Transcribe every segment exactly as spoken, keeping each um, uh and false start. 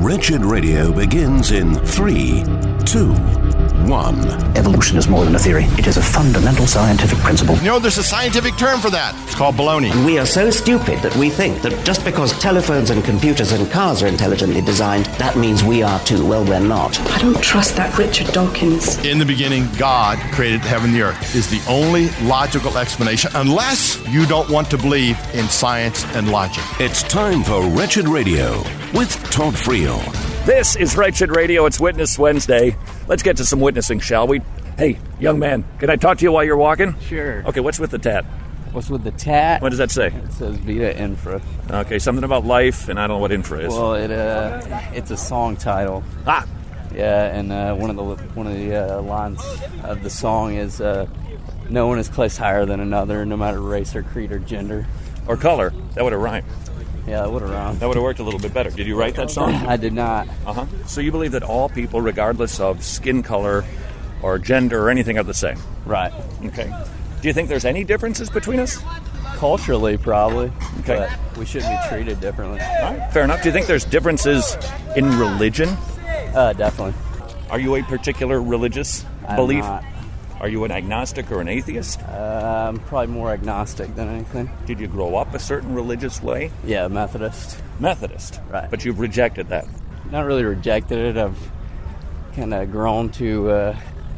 Wretched Radio begins in three, two, one. Evolution is more than a theory. It is a fundamental scientific principle. You know, there's a scientific term for that. It's called baloney. And we are so stupid that we think that just because telephones and computers and cars are intelligently designed, that means we are too. Well, we're not. I don't trust that Richard Dawkins. In the beginning, God created heaven and the earth is the only logical explanation, unless you don't want to believe in science and logic. It's time for Wretched Radio with Todd Friel. This is Wretched Radio. It's Witness Wednesday. Let's get to some witnessing, shall we? Hey, young man, can I talk to you while you're walking? Sure. Okay, what's with the tat? What's with the tat? What does that say? It says Vita Infra. Okay, something about life, and I don't know what infra is. Well, it uh, it's a song title. Ah! Yeah, and uh, one of the one of the uh, lines of the song is, uh, "No one is placed higher than another, no matter race or creed or gender." Or color. That would have rhymed. Yeah, that would have rhymed. That would have worked a little bit better. Did you write that song? I did not. Uh-huh. So you believe that all people, regardless of skin color or gender or anything, are the same? Right. Okay. Do you think there's any differences between us? Culturally, probably. Okay. But we shouldn't be treated differently. All right. Fair enough. Do you think there's differences in religion? Uh, definitely. Are you a particular religious I'm belief? Not. Are you an agnostic or an atheist? Uh, I'm probably more agnostic than anything. Did you grow up a certain religious way? Yeah, Methodist. Methodist. Right. But you've rejected that. Not really rejected it. I've kind of grown to uh,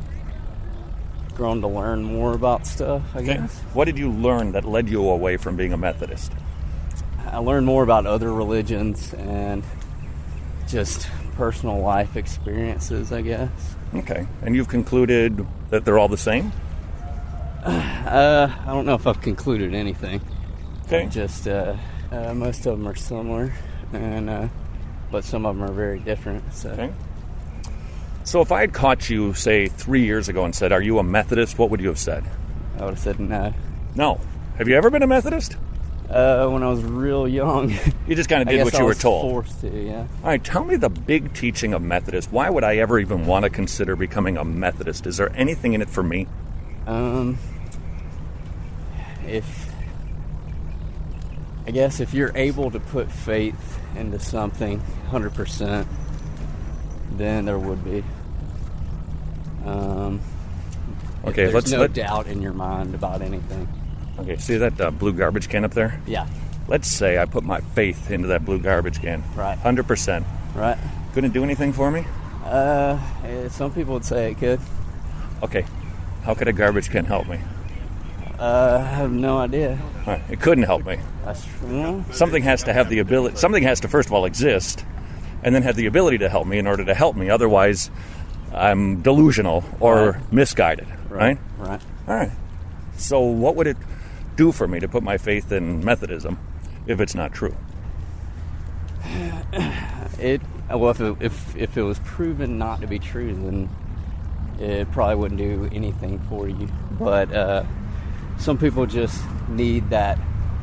grown to learn more about stuff, I Okay. guess. What did you learn that led you away from being a Methodist? I learned more about other religions and just personal life experiences, I guess. Okay. And you've concluded that they're all the same? Uh, I don't know if I've concluded anything. Okay. Just uh, uh, most of them are similar, and uh, but some of them are very different. So. Okay. So if I had caught you, say, three years ago and said, "Are you a Methodist?" what would you have said? I would have said no. No. Have you ever been a Methodist? Uh, when I was real young. You just kind of I did guess what I you were was told. Forced to, yeah. All right, tell me the big teaching of Methodist. Why would I ever even want to consider becoming a Methodist? Is there anything in it for me? Um, if I guess if you're able to put faith into something one hundred percent, then there would be. Um, if Okay, there's let's no let- doubt in your mind about anything. Okay, see that uh, blue garbage can up there? Yeah. Let's say I put my faith into that blue garbage can. Right. one hundred percent. Right. Couldn't it do anything for me? Uh, eh, some people would say it could. Okay. How could a garbage can help me? Uh, I have no idea. All right, it couldn't help me. That's true. Something has to have the ability, something has to first of all exist, and then have the ability to help me in order to help me. Otherwise, I'm delusional or Right. misguided, right? Right. All right. So what would it do for me to put my faith in Methodism if it's not true? It well, if it, if if it was proven not to be true, then it probably wouldn't do anything for you. But uh, some people just need that.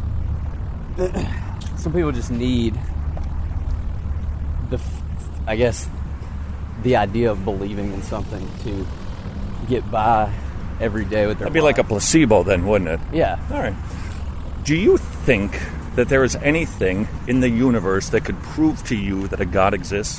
Some people just need the, I guess, the idea of believing in something to get by every day with their. That'd be like a placebo, then, wouldn't it? Yeah. All right. Do you think that there is anything in the universe that could prove to you that a God exists?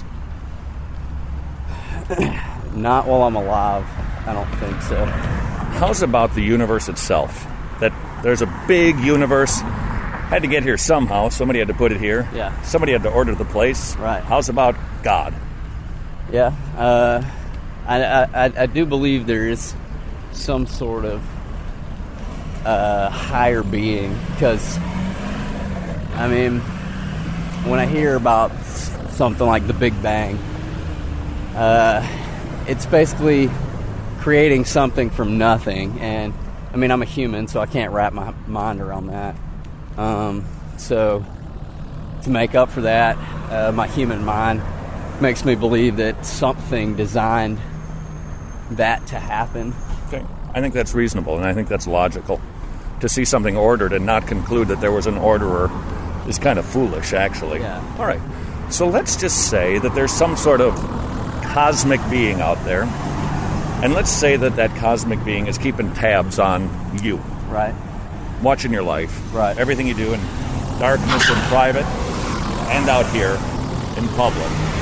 Not while I'm alive. I don't think so. How's about the universe itself? That there's a big universe, had to get here somehow. Somebody had to put it here. Yeah. Somebody had to order the place. Right. How's about God? Yeah. Uh, I, I I do believe there is some sort of uh, higher being, because I mean, when I hear about something like the Big Bang, uh, it's basically creating something from nothing. And I mean, I'm a human, so I can't wrap my mind around that. Um, so to make up for that, uh, my human mind makes me believe that something designed that to happen. Okay. I think that's reasonable, and I think that's logical. To see something ordered and not conclude that there was an orderer is kind of foolish, actually. Yeah. All right. So let's just say that there's some sort of cosmic being out there, and let's say that that cosmic being is keeping tabs on you. Right. Watching your life. Right. Everything you do in darkness and private and out here in public.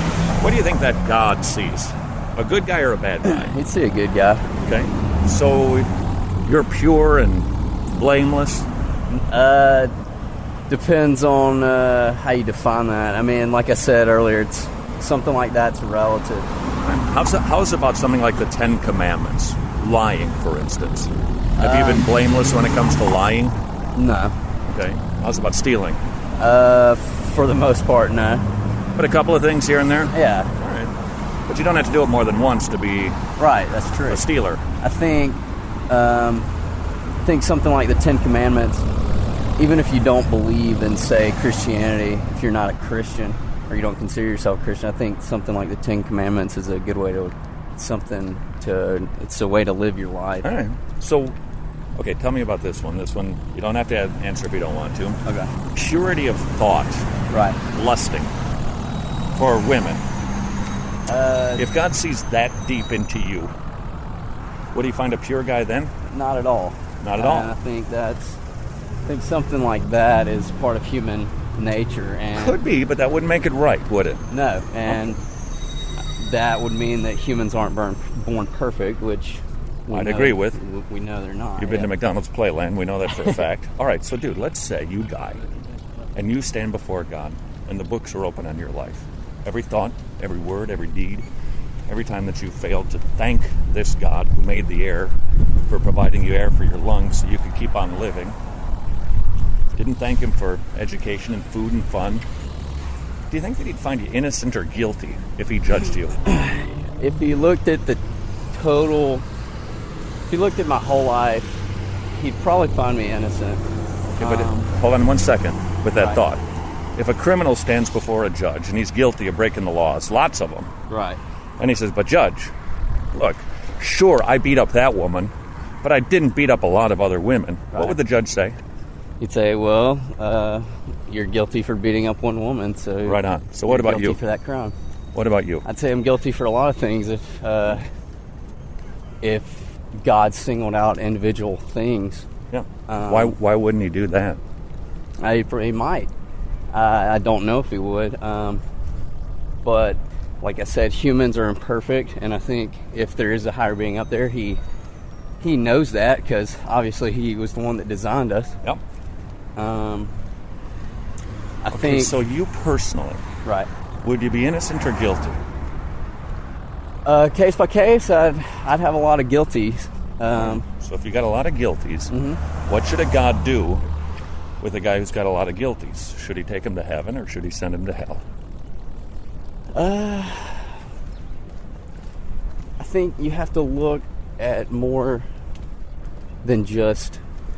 What do you think that God sees? A good guy or a bad guy? He'd see a good guy. Okay. So you're pure and blameless? Uh, depends on uh, how you define that. I mean, like I said earlier, it's something like that's relative. How's, it, how's about something like the Ten Commandments? Lying, for instance. Have you been blameless when it comes to lying? No. Okay. How's about stealing? Uh, for the most part, no. But a couple of things here and there? Yeah. All right. But you don't have to do it more than once to be right. That's true. a stealer. I think, um, I think something like the Ten Commandments, even if you don't believe in, say, Christianity, if you're not a Christian or you don't consider yourself a Christian, I think something like the Ten Commandments is a good way to, something to, it's a way to live your life. All right. So, okay, tell me about this one. This one, you don't have to answer if you don't want to. Okay. Purity of thought. Right. Lusting. For women. Uh, if God sees that deep into you, would he find a pure guy then? Not at all. Not at all. And I think that's, I think something like that is part of human nature. And could be, but that wouldn't make it right, would it? No, and okay. that would mean that humans aren't born, born perfect, which we I'd know, agree with. We know they're not. You've been yeah. to McDonald's Playland. We know that for a fact. All right, so dude, let's say you die, and you stand before God, and the books are open on your life. Every thought, every word, every deed, every time that you failed to thank this God who made the air for providing you air for your lungs so you could keep on living. Didn't thank him for education and food and fun. Do you think that he'd find you innocent or guilty if he judged you? If he looked at the total, if he looked at my whole life, he'd probably find me innocent. Okay, but um, it, hold on one second with that right. thought. If a criminal stands before a judge and he's guilty of breaking the laws, lots of them, right, and he says, but judge, look, sure, I beat up that woman, but I didn't beat up a lot of other women. Right. What would the judge say? He'd say, well, uh, you're guilty for beating up one woman, so... Right on. So what about guilty you? for that crime. What about you? I'd say I'm guilty for a lot of things if, uh, if God singled out individual things. Yeah. Um, why Why wouldn't he do that? I, he might. Uh, I don't know if he would. Um, but, like I said, humans are imperfect, and I think if there is a higher being up there, he he knows that, because obviously he was the one that designed us. Yep. Um, I okay, think... so you personally... Right. Would you be innocent or guilty? Uh, case by case, I'd, I'd have a lot of guilties. Um, so if you got a lot of guilties, mm-hmm. what should a God do with a guy who's got a lot of guilties? Should he take him to heaven or should he send him to hell? Uh, I think you have to look at more than just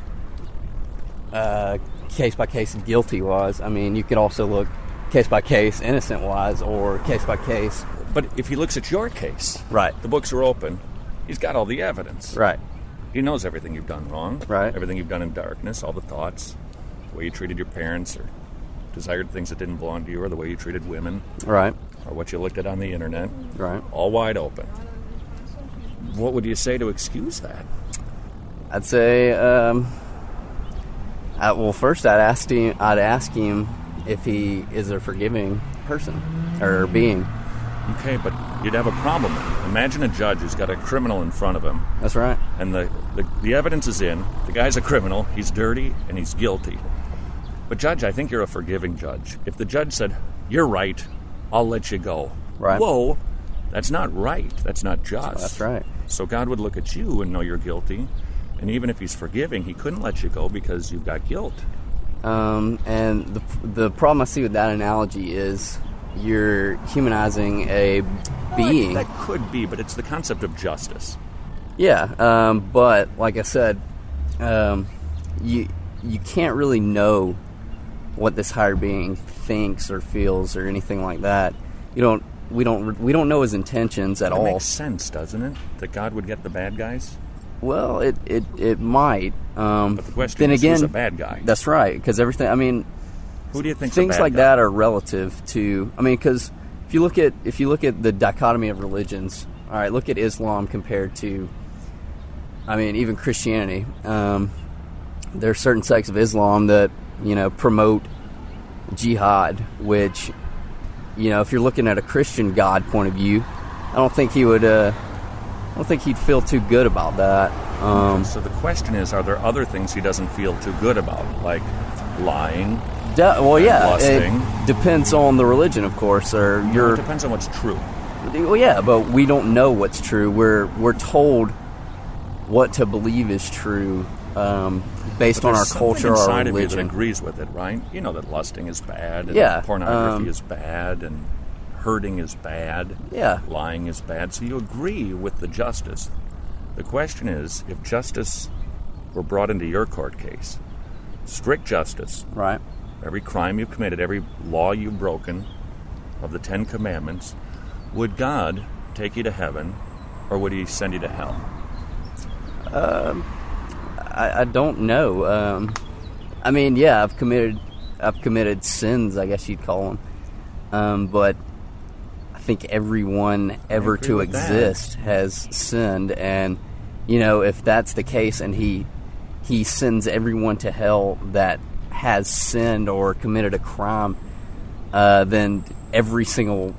uh, case by case guilty wise. I mean, you could also look case by case innocent wise or case by case. But if he looks at your case, right, the books are open, he's got all the evidence. Right. He knows everything you've done wrong. Right. Everything you've done in darkness, all the thoughts, the way you treated your parents or desired things that didn't belong to you, or the way you treated women. Right. Or what you looked at on the internet. Right. All wide open. What would you say to excuse that? I'd say, um, I, well, first I'd ask him. I'd ask him if he is a forgiving person or being. Okay, but you'd have a problem. Imagine a judge who's got a criminal in front of him. That's right. And the, the, the evidence is in. The guy's a criminal. He's dirty, and he's guilty. But, Judge, I think you're a forgiving judge. If the judge said, you're right, I'll let you go. Right. Whoa, that's not right. That's not just. That's right. So God would look at you and know you're guilty. And even if he's forgiving, he couldn't let you go because you've got guilt. Um, and the the problem I see with that analogy is you're humanizing a being. Well, that could be, but it's the concept of justice. Yeah, um, but like I said, um, you you can't really know what this higher being thinks or feels or anything like that. You don't. We don't. We don't know his intentions at it all. It makes sense, doesn't it? That God would get the bad guys. Well, it it, it might. Um, but the question then is, again, who's a bad guy? That's right, because everything. I mean, who do you think things a bad like guy? that are relative to? I mean, because if you look at if you look at the dichotomy of religions, all right, look at Islam compared to, I mean, even Christianity. Um, there are certain sects of Islam that you know promote jihad, which you know, if you're looking at a Christian God point of view, I don't think he would. Uh, I don't think he'd feel too good about that. Um, so the question is, are there other things he doesn't feel too good about, like lying? De- well, yeah, lusting? It depends on the religion, of course, or your. No, it depends on what's true. Well, yeah, but we don't know what's true. We're we're told what to believe is true um, based but on our culture, our inside religion. Of you that agrees with it, right? You know that lusting is bad, and yeah, pornography um, is bad, and hurting is bad. Yeah, lying is bad. So you agree with the justice. The question is, if justice were brought into your court case, strict justice, right? Every crime you've committed, every law you've broken of the Ten Commandments, would God take you to heaven, or would he send you to hell? Um, I, I don't know. Um, I mean, yeah, I've committed, I've committed sins, I guess you'd call them. Um, but I think everyone ever to exist that. has sinned, and you know, if that's the case, and he he sends everyone to hell that has sinned or committed a crime, uh, then every single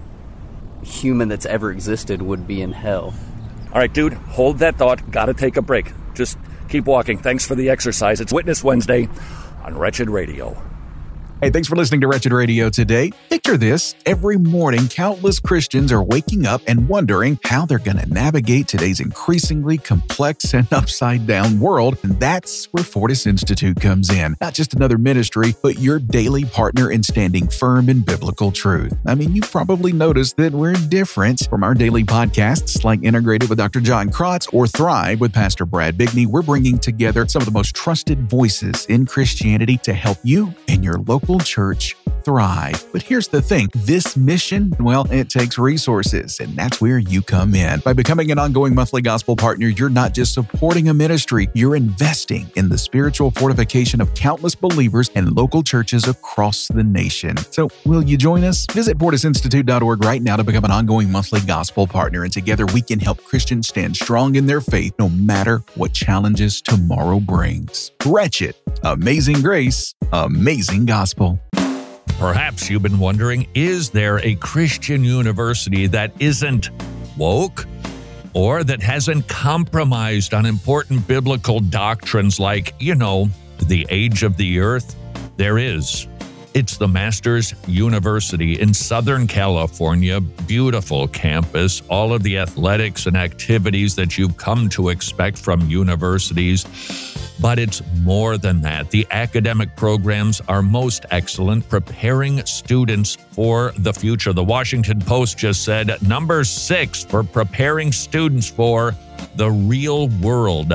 human that's ever existed would be in hell. All right, dude, hold that thought. Gotta take a break. Just keep walking. Thanks for the exercise. It's Witness Wednesday on Wretched Radio. Hey, thanks for listening to Wretched Radio today. Picture this. Every morning, countless Christians are waking up and wondering how they're going to navigate today's increasingly complex and upside-down world. And that's where Fortis Institute comes in. Not just another ministry, but your daily partner in standing firm in biblical truth. I mean, you've probably noticed that we're different from our daily podcasts like Integrated with Doctor John Krotz or Thrive with Pastor Brad Bigney. We're bringing together some of the most trusted voices in Christianity to help you and your local church thrive. But here's the thing, this mission, well, it takes resources, and that's where you come in. By becoming an ongoing monthly gospel partner, you're not just supporting a ministry, you're investing in the spiritual fortification of countless believers and local churches across the nation. So will you join us? Visit fortis institute dot org right now to become an ongoing monthly gospel partner, and together we can help Christians stand strong in their faith no matter what challenges tomorrow brings. Wretched, amazing grace, amazing gospel. Perhaps you've been wondering, is there a Christian university that isn't woke or that hasn't compromised on important biblical doctrines like, you know, the age of the earth? There is. It's the Masters University in Southern California. Beautiful campus, all of the athletics and activities that you've come to expect from universities. But it's more than that. The academic programs are most excellent, preparing students for the future. The Washington Post just said number six for preparing students for the real world.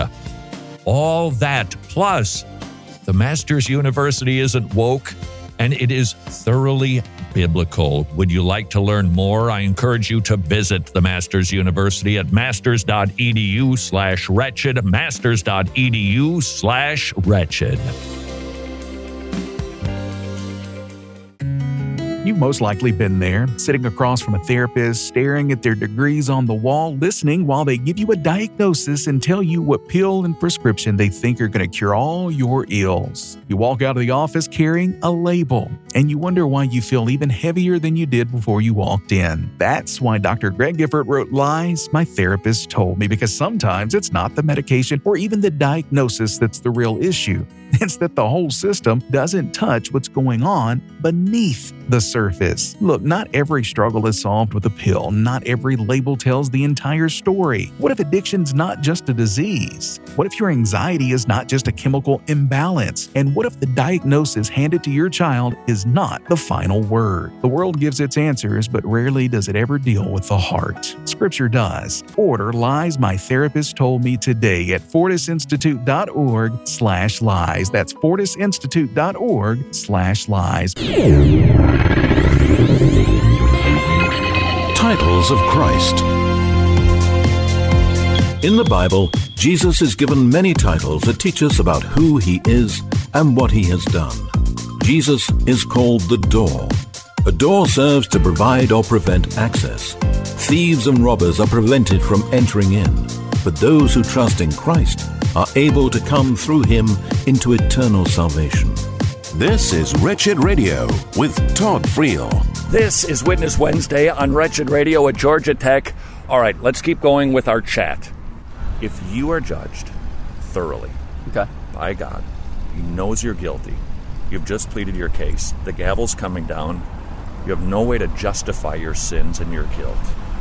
All that, plus the Masters University isn't woke, and it is thoroughly biblical. Would you like to learn more? I encourage you to visit the Masters University at masters.edu slash wretched, masters.edu slash wretched. You've most likely been there, sitting across from a therapist, staring at their degrees on the wall, listening while they give you a diagnosis and tell you what pill and prescription they think are going to cure all your ills. You walk out of the office carrying a label, and you wonder why you feel even heavier than you did before you walked in. That's why Doctor Greg Gifford wrote Lies My Therapist Told Me, because sometimes it's not the medication or even the diagnosis that's the real issue. It's that the whole system doesn't touch what's going on beneath the surface. Look, not every struggle is solved with a pill. Not every label tells the entire story. What if addiction's not just a disease? What if your anxiety is not just a chemical imbalance? And what if the diagnosis handed to your child is not the final word? The world gives its answers, but rarely does it ever deal with the heart. Scripture does. Order Lies My Therapist Told Me today at fortisinstitute.org slash lies. That's fortisinstitute.org slash lies. Titles of Christ. In the Bible, Jesus is given many titles that teach us about who he is and what he has done. Jesus is called the door. A door serves to provide or prevent access. Thieves and robbers are prevented from entering in, but those who trust in Christ are able to come through him into eternal salvation. This is Wretched Radio with Todd Friel. This is Witness Wednesday on Wretched Radio at Georgia Tech. All right, let's keep going with our chat. If you are judged thoroughly okay. by God, He knows you're guilty, you've just pleaded your case, the gavel's coming down, you have no way to justify your sins and your guilt.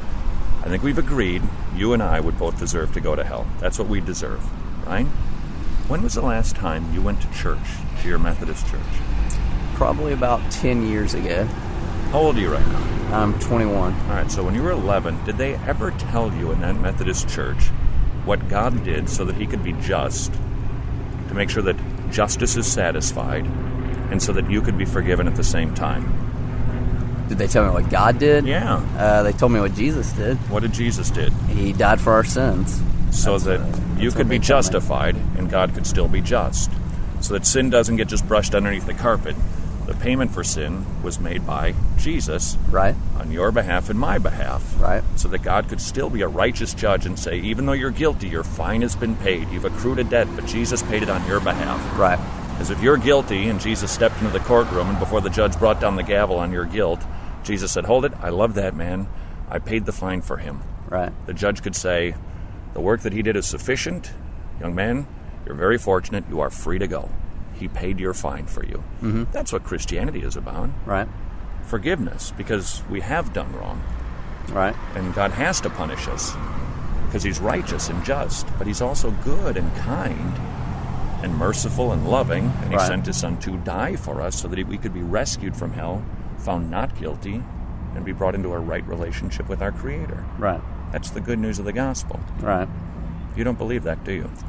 I think we've agreed you and I would both deserve to go to hell. That's what we deserve, right? When was the last time you went to church, to your Methodist church? Probably about ten years ago. How old are you right now? I'm twenty-one. All right, so when you were eleven, did they ever tell you in that Methodist church what God did so that He could be just, to make sure that justice is satisfied, and so that you could be forgiven at the same time? Did they tell me what God did? Yeah. Uh, they told me what Jesus did. What did Jesus did? He died for our sins. So that's, that uh, you could be justified and God could still be just. So that sin doesn't get just brushed underneath the carpet. The payment for sin was made by Jesus. Right. On your behalf and my behalf. Right. So that God could still be a righteous judge and say, even though you're guilty, your fine has been paid. You've accrued a debt, but Jesus paid it on your behalf. Right. As if you're guilty and Jesus stepped into the courtroom and before the judge brought down the gavel on your guilt, Jesus said, hold it, I love that man. I paid the fine for him. Right. The judge could say, the work that he did is sufficient. Young man, you're very fortunate. You are free to go. He paid your fine for you. Mm-hmm. That's what Christianity is about. Right. Forgiveness, because we have done wrong. Right. And God has to punish us because He's righteous and just, but He's also good and kind and merciful and loving, and He right. sent His Son to die for us so that we could be rescued from hell, found not guilty, and be brought into a right relationship with our Creator. Right. That's the good news of the gospel. Right. You don't believe that, do you?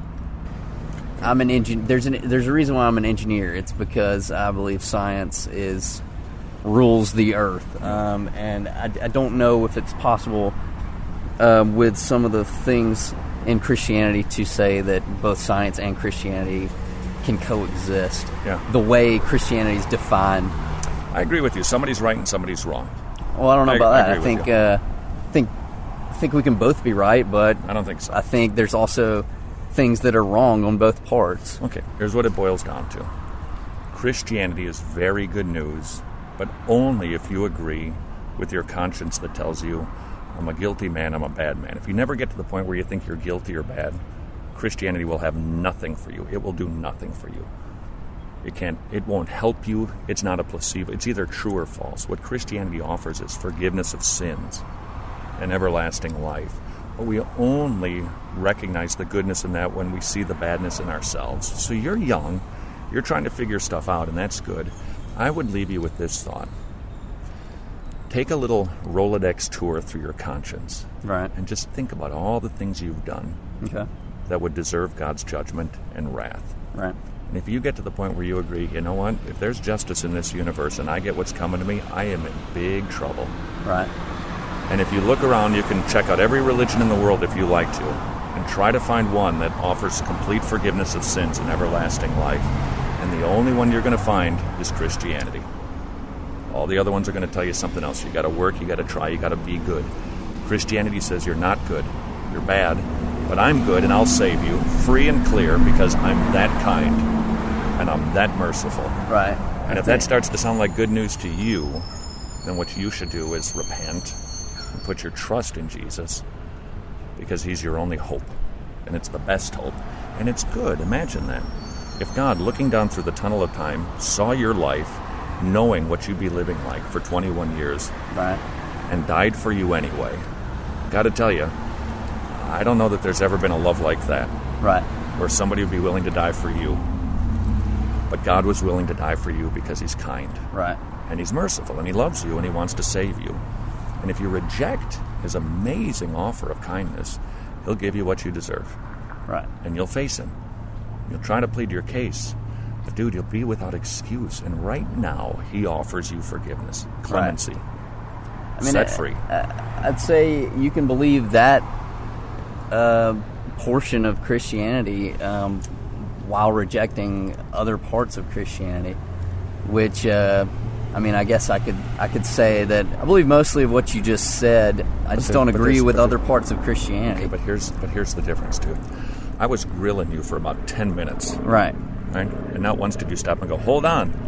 I'm an engineer. There's an there's a reason why I'm an engineer. It's because I believe science is rules the earth, um, and I, I don't know if it's possible uh, with some of the things in Christianity to say that both science and Christianity can coexist. Yeah. The way Christianity is defined. I agree with you. Somebody's right and somebody's wrong. Well, I don't know I, about I that. I think, uh, think, I think we can both be right, but I don't think so. I think there's also things that are wrong on both parts. Okay, here's what it boils down to. Christianity is very good news, but only if you agree with your conscience that tells you, I'm a guilty man, I'm a bad man. If you never get to the point where you think you're guilty or bad, Christianity will have nothing for you. It will do nothing for you. It can't, it won't help you. It's not a placebo. It's either true or false. What Christianity offers is forgiveness of sins and everlasting life. But we only recognize the goodness in that when we see the badness in ourselves. So you're young, you're trying to figure stuff out, and that's good. I would leave you with this thought. Take a little Rolodex tour through your conscience. Right. And just think about all the things you've done okay. that would deserve God's judgment and wrath. Right. And if you get to the point where you agree, you know what, if there's justice in this universe and I get what's coming to me, I am in big trouble. Right. And if you look around, you can check out every religion in the world if you like to, and try to find one that offers complete forgiveness of sins and everlasting life. And the only one you're going to find is Christianity. All the other ones are going to tell you something else. You got to work, you got to try, you got to be good. Christianity says you're not good, you're bad, but I'm good and I'll save you, free and clear, because I'm that kind and I'm that merciful. Right. And if that starts to sound like good news to you, then what you should do is repent and put your trust in Jesus, because He's your only hope, and it's the best hope, and it's good. Imagine that. If God, looking down through the tunnel of time, saw your life, knowing what you'd be living like for twenty-one years, right, and died for you anyway, got to tell you, I don't know that there's ever been a love like that. Right. Where somebody would be willing to die for you. But God was willing to die for you because He's kind. Right. And He's merciful, and He loves you, and He wants to save you. And if you reject His amazing offer of kindness, He'll give you what you deserve. Right. And you'll face Him. You'll try to plead your case. But dude, you'll be without excuse. And right now, He offers you forgiveness, clemency, right. I mean, set I, free. I, I'd say you can believe that uh, portion of Christianity um, while rejecting other parts of Christianity, which, uh, I mean, I guess I could I could say that I believe mostly of what you just said. I just there, don't agree with there, other parts of Christianity. Okay, but here's but here's the difference, too. I was grilling you for about ten minutes. Right. Right? And not once did you stop and go, hold on.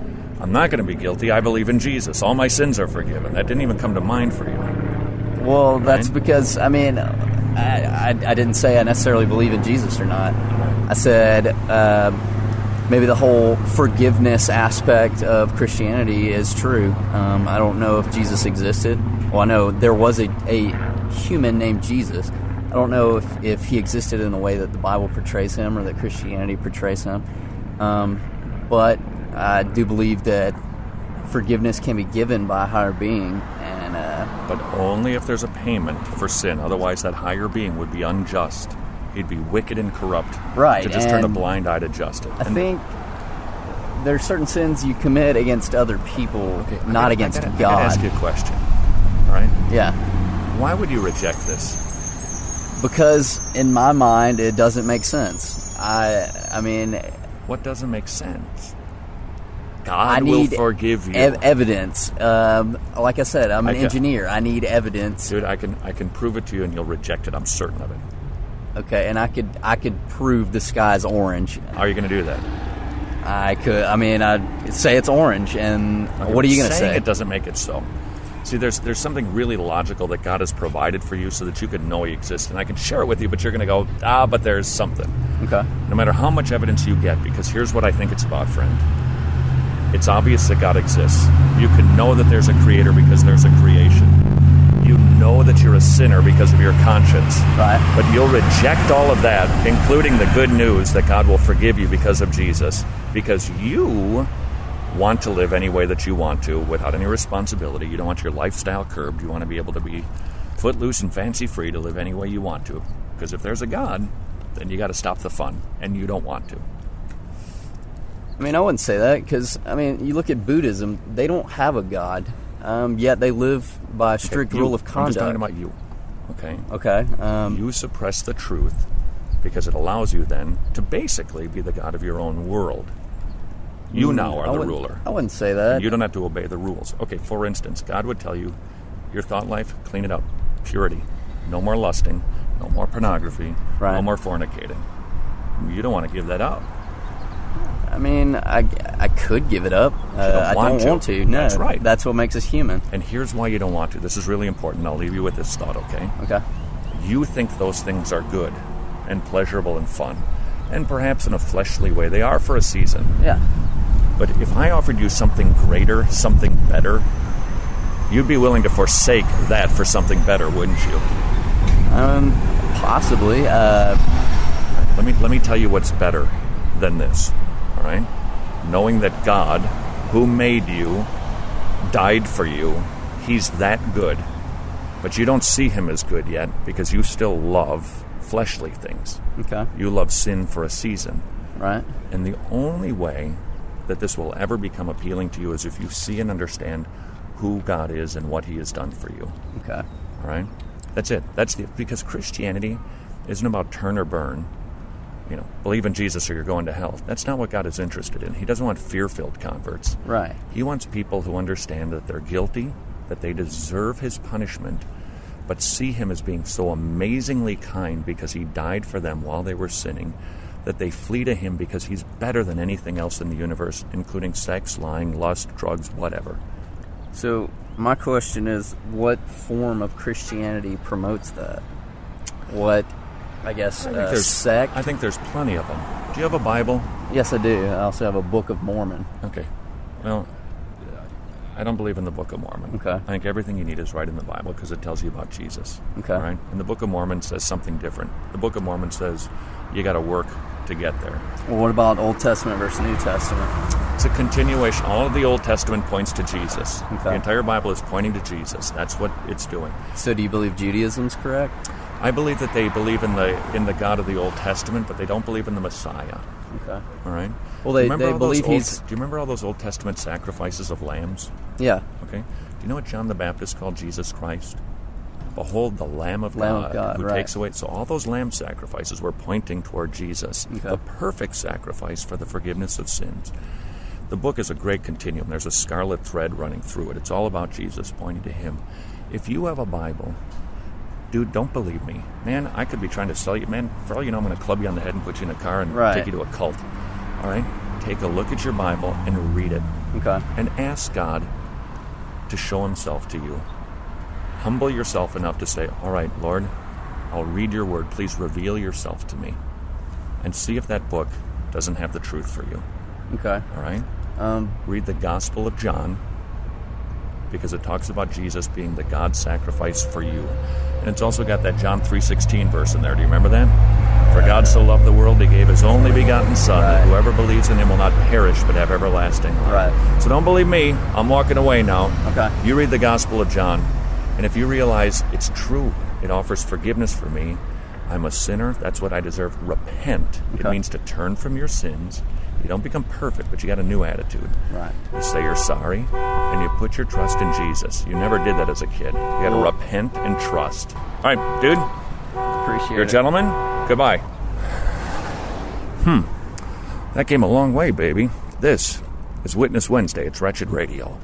I'm not going to be guilty. I believe in Jesus. All my sins are forgiven. That didn't even come to mind for you. Well, that's Right? because, I mean, I, I, I didn't say I necessarily believe in Jesus or not. I said uh, maybe the whole forgiveness aspect of Christianity is true. Um, I don't know if Jesus existed. Well, I know there was a, a human named Jesus. I don't know if, if he existed in the way that the Bible portrays him or that Christianity portrays him. Um, but I do believe that forgiveness can be given by a higher being. and uh, But only if there's a payment for sin. Otherwise, that higher being would be unjust. He'd be wicked and corrupt. Right, To just turn a and blind eye to justice. I think there are certain sins you commit against other people, Okay, not I gotta- against I gotta, God. I gotta ask you a question. All right? Yeah. Why would you reject this? Because in my mind, it doesn't make sense. I, I mean, What doesn't make sense? I God need will forgive you. ev- evidence. Um, like I said, I'm an I ca- engineer. I need evidence. Dude, I can I can prove it to you and you'll reject it. I'm certain of it. Okay, and I could I could prove the sky's orange. How are you going to do that? I could. I mean, I'd say it's orange, and Okay, what are you going to saying say? It doesn't make it so. See, there's there's something really logical that God has provided for you so that you can know He exists, and I can share it with you. But you're going to go, ah, but there's something. Okay. No matter how much evidence you get, because here's what I think it's about, friend. It's obvious that God exists. You can know that there's a creator because there's a creation. You know that you're a sinner because of your conscience. Right. But you'll reject all of that, including the good news that God will forgive you because of Jesus, because you want to live any way that you want to without any responsibility. You don't want your lifestyle curbed. You want to be able to be footloose and fancy-free to live any way you want to. Because if there's a God, then you got to stop the fun, and you don't want to. I mean, I wouldn't say that because, I mean, you look at Buddhism, they don't have a God, um, yet they live by a strict You- rule of I'm just conduct. talking about you. Okay? Okay. Um, You suppress the truth because it allows you then to basically be the God of your own world. You now I are the wouldn't- ruler. I wouldn't say that. You don't have to obey the rules. Okay, for instance, God would tell you, your thought life, clean it up. Purity. No more lusting. No more pornography. Right. No more fornicating. You don't want to give that up. I mean, I, I could give it up. Uh, don't I want don't to. want to. No, That's right. That's what makes us human. And here's why you don't want to. This is really important. I'll leave you with this thought, okay? Okay. You think those things are good and pleasurable and fun. And perhaps in a fleshly way, they are for a season. Yeah. But if I offered you something greater, something better, you'd be willing to forsake that for something better, wouldn't you? Um, possibly. Uh, Let me let me tell you what's better than this. All right? Knowing that God, who made you, died for you, He's that good. But you don't see Him as good yet because you still love fleshly things. okay. You love sin for a season. Right. And the only way that this will ever become appealing to you is if you see and understand who God is and what He has done for you. Okay. All right? That's it. That's the because Christianity isn't about turn or burn. You know, believe in Jesus or you're going to hell. That's not what God is interested in. He doesn't want fear-filled converts. Right. He wants people who understand that they're guilty, that they deserve His punishment, but see Him as being so amazingly kind because He died for them while they were sinning, that they flee to Him because He's better than anything else in the universe, including sex, lying, lust, drugs, whatever. So my question is, what form of Christianity promotes that? What, I guess, I think uh, there's sect? I think there's plenty of them. Do you have a Bible? Yes, I do. I also have a Book of Mormon. Okay. Well, I don't believe in the Book of Mormon. Okay. I think everything you need is right in the Bible because it tells you about Jesus. Okay. All right? And the Book of Mormon says something different. The Book of Mormon says you got to work to get there. Well, what about Old Testament versus New Testament? It's a continuation. All of the Old Testament points to Jesus. Okay. The entire Bible is pointing to Jesus. That's what it's doing. So do you believe Judaism's correct? I believe that they believe in the in the God of the Old Testament, but they don't believe in the Messiah. Okay. All right? Well, they, Remember they all those believe old- he's... Do you remember all those Old Testament sacrifices of lambs? Yeah. Okay. Do you know what John the Baptist called Jesus Christ? Behold, the Lamb of Lamb God, of God, who right. takes away. So all those lamb sacrifices were pointing toward Jesus, Okay. the perfect sacrifice for the forgiveness of sins. The book is a great continuum. There's a scarlet thread running through it. It's all about Jesus, pointing to Him. If you have a Bible, dude, don't believe me. Man, I could be trying to sell you. Man, for all you know, I'm going to club you on the head and put you in a car and Right. take you to a cult. All right? take a look at your Bible and read it. Okay. And ask God to show himself to you. Humble yourself enough to say, all right, Lord, I'll read your word. Please reveal yourself to me. And see if that book doesn't have the truth for you. Okay. All right? Um, read the Gospel of John, because it talks about Jesus being the God sacrifice for you. And it's also got that John three sixteen verse in there. Do you remember that? For God so loved the world, he gave his only begotten Son, right. that whoever believes in him will not perish, but have everlasting life. Right. So don't believe me. I'm walking away now. Okay. You read the Gospel of John, and if you realize it's true, it offers forgiveness for me, I'm a sinner, that's what I deserve, repent. Okay. It means to turn from your sins. You don't become perfect, but you got a new attitude. Right. You say you're sorry, and you put your trust in Jesus. You never did that as a kid. You got to repent and trust. All right, dude. Appreciate You're it. a gentleman. Goodbye. Hmm. That came a long way, baby. This is Witness Wednesday. It's Wretched Radio.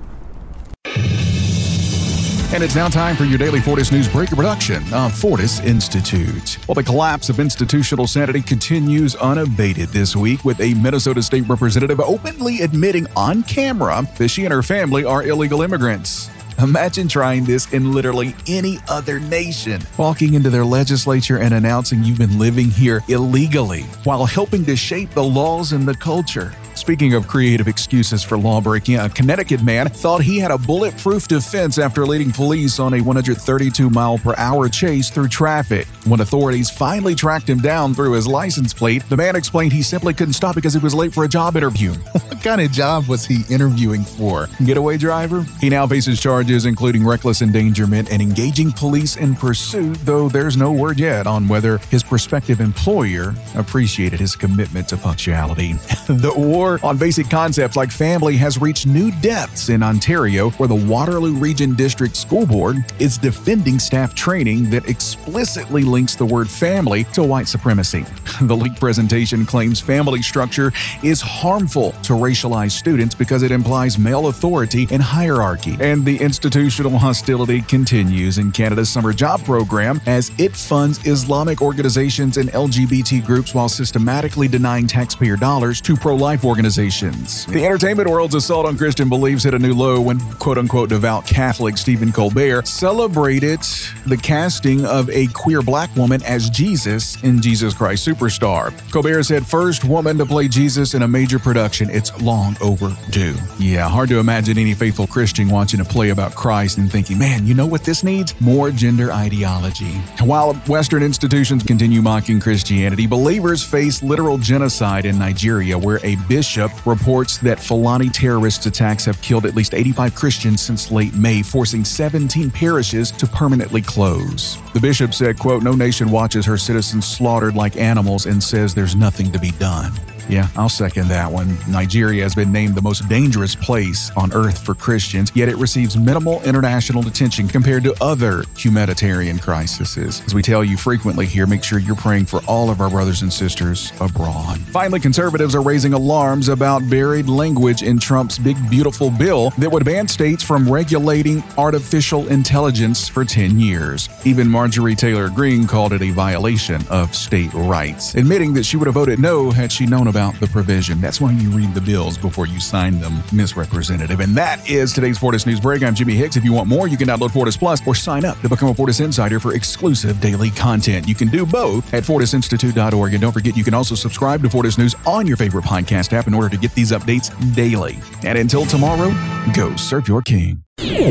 And it's now time for your daily Fortis News Breaker production of Fortis Institute. Well, the collapse of institutional sanity continues unabated this week, with a Minnesota state representative openly admitting on camera that she and her family are illegal immigrants. Imagine trying this in literally any other nation. Walking into their legislature and announcing you've been living here illegally while helping to shape the laws and the culture. Speaking of creative excuses for lawbreaking, a Connecticut man thought he had a bulletproof defense after leading police on a one hundred thirty-two mile per hour chase through traffic. When authorities finally tracked him down through his license plate, the man explained he simply couldn't stop because he was late for a job interview. What kind of job was he interviewing for? Getaway driver? He now faces charges including reckless endangerment and engaging police in pursuit, though there's no word yet on whether his prospective employer appreciated his commitment to punctuality. The war on basic concepts like family has reached new depths in Ontario, where the Waterloo Region District School Board is defending staff training that explicitly links the word family to white supremacy. The leaked presentation claims family structure is harmful to racialized students because it implies male authority and hierarchy. And the institutional hostility continues in Canada's summer job program as it funds Islamic organizations and L G B T groups while systematically denying taxpayer dollars to pro-life organizations. Organizations. The entertainment world's assault on Christian beliefs hit a new low when quote-unquote devout Catholic Stephen Colbert celebrated the casting of a queer black woman as Jesus in Jesus Christ Superstar. Colbert said, first woman to play Jesus in a major production. It's long overdue. Yeah, hard to imagine any faithful Christian watching a play about Christ and thinking, man, you know what this needs? More gender ideology. While Western institutions continue mocking Christianity, believers face literal genocide in Nigeria, where a bishop reports that Fulani terrorist attacks have killed at least eighty-five Christians since late May, forcing seventeen parishes to permanently close. The bishop said, quote, no nation watches her citizens slaughtered like animals and says there's nothing to be done. Yeah, I'll second that one. Nigeria has been named the most dangerous place on earth for Christians, yet it receives minimal international attention compared to other humanitarian crises. As we tell you frequently here, make sure you're praying for all of our brothers and sisters abroad. Finally, conservatives are raising alarms about buried language in Trump's big, beautiful bill that would ban states from regulating artificial intelligence for ten years. Even Marjorie Taylor Greene called it a violation of state rights, admitting that she would have voted no had she known about the provision. That's why you read the bills before you sign them, Miz Representative. And that is today's Fortis News Break. I'm Jimmy Hicks. If you want more, you can download Fortis Plus or sign up to become a Fortis Insider for exclusive daily content. You can do both at fortis institute dot org. And don't forget, you can also subscribe to Fortis News on your favorite podcast app in order to get these updates daily. And until tomorrow, go serve your king.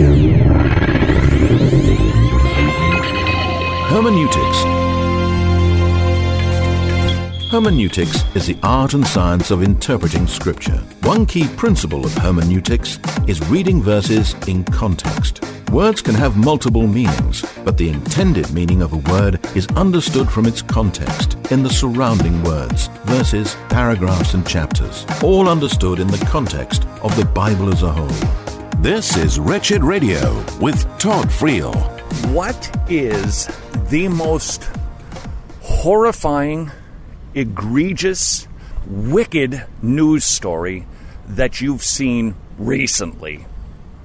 Hermeneutics. Hermeneutics is the art and science of interpreting Scripture. One key principle of hermeneutics is reading verses in context. Words can have multiple meanings, but the intended meaning of a word is understood from its context in the surrounding words, verses, paragraphs, and chapters, all understood in the context of the Bible as a whole. This is Wretched Radio with Todd Friel. What is the most horrifying, egregious, wicked news story that you've seen recently? Hmm?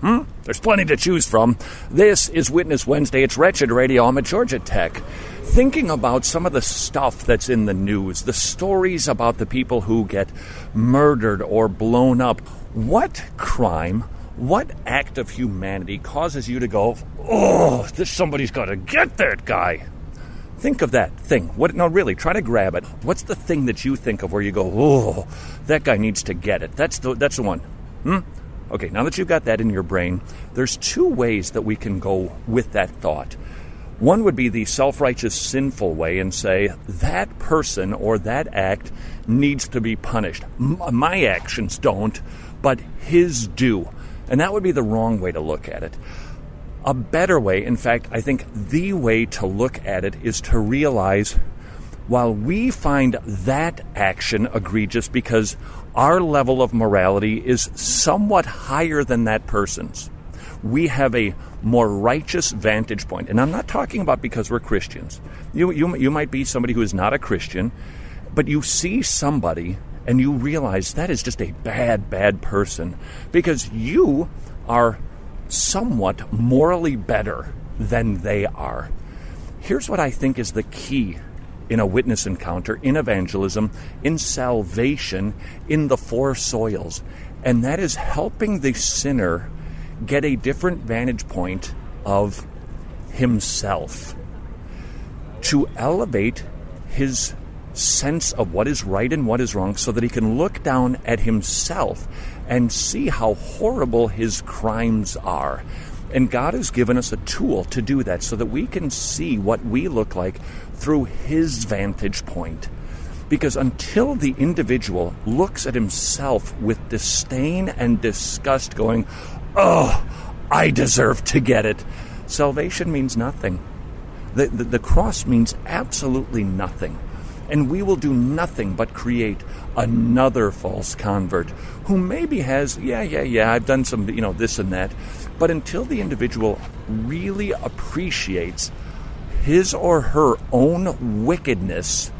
There's plenty to choose from. This is Witness Wednesday. It's Wretched Radio. I'm at Georgia Tech, thinking about some of the stuff that's in the news, the stories about the people who get murdered or blown up. What crime, what act of humanity causes you to go, oh, this somebody's got to get that guy? Think of that thing. What? No, really, try to grab it. What's the thing that you think of where you go, oh, that guy needs to get it? That's the, that's the one. Hmm? Okay, now that you've got that in your brain, there's two ways that we can go with that thought. One would be the self-righteous, sinful way and say, that person or that act needs to be punished. M- my actions don't, but his do. And that would be the wrong way to look at it. A better way, in fact, I think the way to look at it is to realize while we find that action egregious because our level of morality is somewhat higher than that person's, we have a more righteous vantage point. And I'm not talking about because we're Christians. You, you, you might be somebody who is not a Christian, but you see somebody and you realize that is just a bad, bad person because you are somewhat morally better than they are. Here's what I think is the key in a witness encounter, in evangelism, in salvation, in the four soils, and that is helping the sinner get a different vantage point of himself, to elevate his sense of what is right and what is wrong so that he can look down at himself and see how horrible his crimes are. And God has given us a tool to do that so that we can see what we look like through his vantage point. Because until the individual looks at himself with disdain and disgust going, oh, I deserve to get it, salvation means nothing. The, the, the cross means absolutely nothing. And we will do nothing but create another false convert who maybe has, yeah, yeah, yeah, I've done some, you know, this and that. But until the individual really appreciates his or her own wickedness,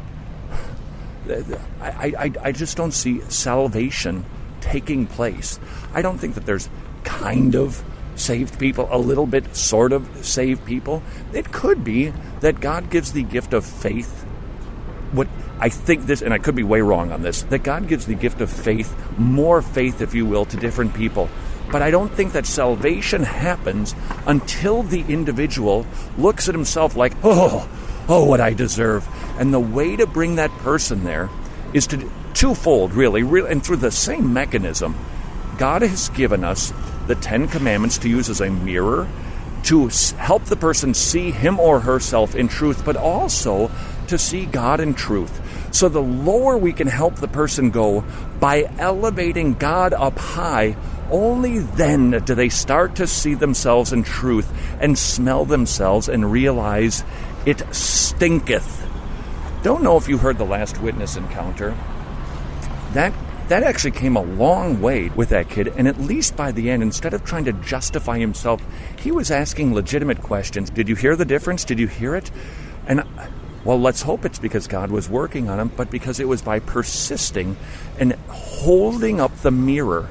I, I, I just don't see salvation taking place. I don't think that there's kind of saved people, a little bit sort of saved people. It could be that God gives the gift of faith. What I think this, and I could be way wrong on this, that God gives the gift of faith, more faith, if you will, to different people. But I don't think that salvation happens until the individual looks at himself like, oh, oh, what I deserve. And the way to bring that person there is to twofold, really, and through the same mechanism. God has given us the Ten Commandments to use as a mirror to help the person see him or herself in truth, but also to see God in truth. So the lower we can help the person go by elevating God up high, only then do they start to see themselves in truth and smell themselves and realize it stinketh. Don't know if you heard the last witness encounter. That that actually came a long way with that kid, and at least by the end, instead of trying to justify himself, he was asking legitimate questions. Did you hear the difference? Did you hear it? And well, let's hope it's because God was working on him, but because it was by persisting and holding up the mirror.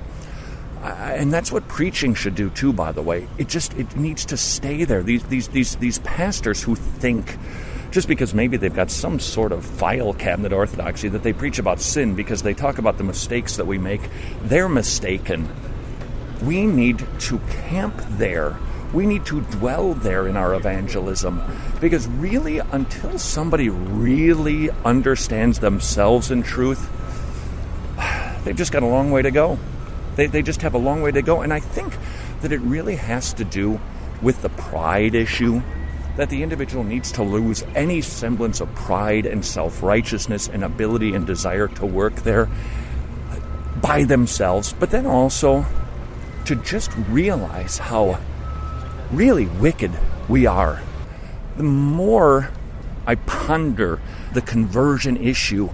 And that's what preaching should do too, by the way. It just it needs to stay there. These these these these pastors who think just because maybe they've got some sort of file cabinet orthodoxy that they preach about sin because they talk about the mistakes that we make, they're mistaken. We need to camp there. We need to dwell there in our evangelism, because really, until somebody really understands themselves in truth, they've just got a long way to go. They they just have a long way to go. And I think that it really has to do with the pride issue, that the individual needs to lose any semblance of pride and self-righteousness and ability and desire to work there by themselves, but then also to just realize how really wicked we are. The more I ponder the conversion issue,